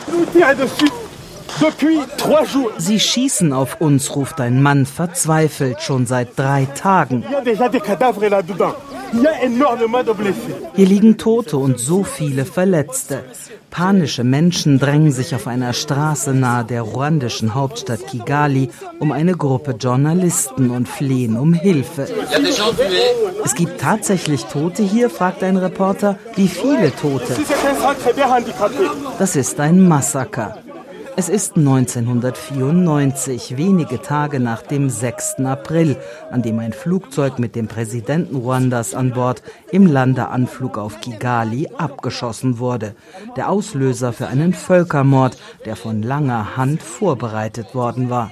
Sie schießen auf uns, ruft ein Mann verzweifelt, schon seit 3 Tagen. Hier liegen Tote und so viele Verletzte. Panische Menschen drängen sich auf einer Straße nahe der ruandischen Hauptstadt Kigali um eine Gruppe Journalisten und flehen um Hilfe. Es gibt tatsächlich Tote hier, fragt ein Reporter. Wie viele Tote? Das ist ein Massaker. Es ist 1994, wenige Tage nach dem 6. April, an dem ein Flugzeug mit dem Präsidenten Ruandas an Bord im Landeanflug auf Kigali abgeschossen wurde. Der Auslöser für einen Völkermord, der von langer Hand vorbereitet worden war.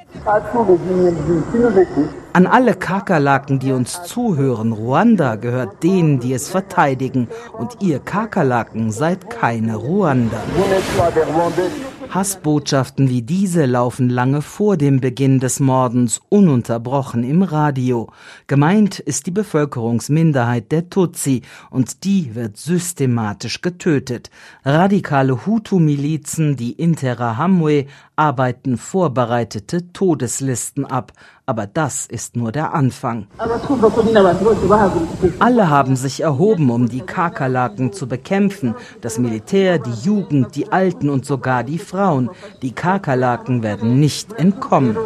An alle Kakerlaken, die uns zuhören, Ruanda gehört denen, die es verteidigen. Und ihr Kakerlaken seid keine Ruander. Hassbotschaften wie diese laufen lange vor dem Beginn des Mordens ununterbrochen im Radio. Gemeint ist die Bevölkerungsminderheit der Tutsi und die wird systematisch getötet. Radikale Hutu-Milizen, die Interahamwe, arbeiten vorbereitete Todeslisten ab. Aber das ist nur der Anfang. Alle haben sich erhoben, um die Kakerlaken zu bekämpfen. Das Militär, die Jugend, die Alten und sogar die Frauen. Die Kakerlaken werden nicht entkommen.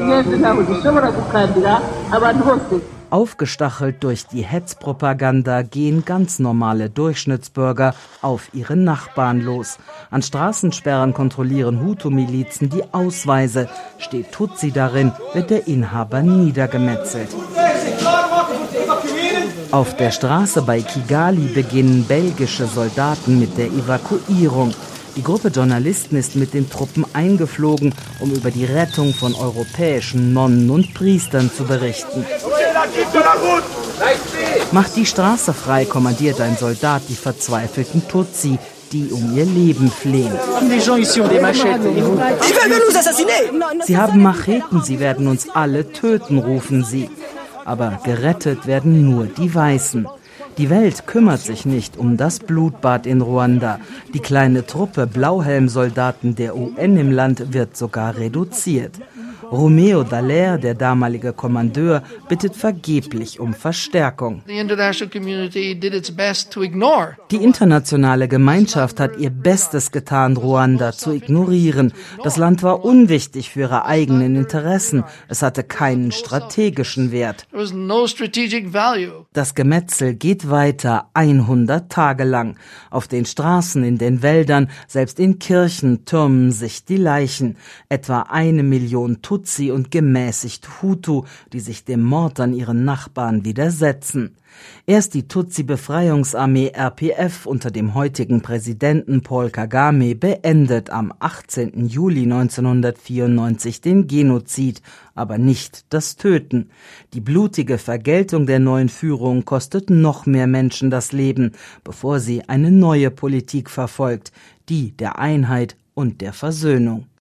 Aufgestachelt durch die Hetzpropaganda gehen ganz normale Durchschnittsbürger auf ihre Nachbarn los. An Straßensperren kontrollieren Hutu-Milizen die Ausweise. Steht Tutsi darin, wird der Inhaber niedergemetzelt. Auf der Straße bei Kigali beginnen belgische Soldaten mit der Evakuierung. Die Gruppe Journalisten ist mit den Truppen eingeflogen, um über die Rettung von europäischen Nonnen und Priestern zu berichten. Macht die Straße frei, kommandiert ein Soldat die verzweifelten Tutsi, die um ihr Leben flehen. Sie haben Macheten, sie werden uns alle töten, rufen sie. Aber gerettet werden nur die Weißen. Die Welt kümmert sich nicht um das Blutbad in Ruanda. Die kleine Truppe Blauhelmsoldaten der UN im Land wird sogar reduziert. Romeo Dallaire, der damalige Kommandeur, bittet vergeblich um Verstärkung. Die internationale Gemeinschaft hat ihr Bestes getan, Ruanda zu ignorieren. Das Land war unwichtig für ihre eigenen Interessen. Es hatte keinen strategischen Wert. Das Gemetzel geht weiter, 100 Tage lang. Auf den Straßen, in den Wäldern, selbst in Kirchen türmen sich die Leichen. Etwa 1 Million Tutsi und gemäßigt Hutu, die sich dem Mord an ihren Nachbarn widersetzen. Erst die Tutsi-Befreiungsarmee RPF unter dem heutigen Präsidenten Paul Kagame beendet am 18. Juli 1994 den Genozid, aber nicht das Töten. Die blutige Vergeltung der neuen Führung kostet noch mehr Menschen das Leben, bevor sie eine neue Politik verfolgt, die der Einheit und der Versöhnung.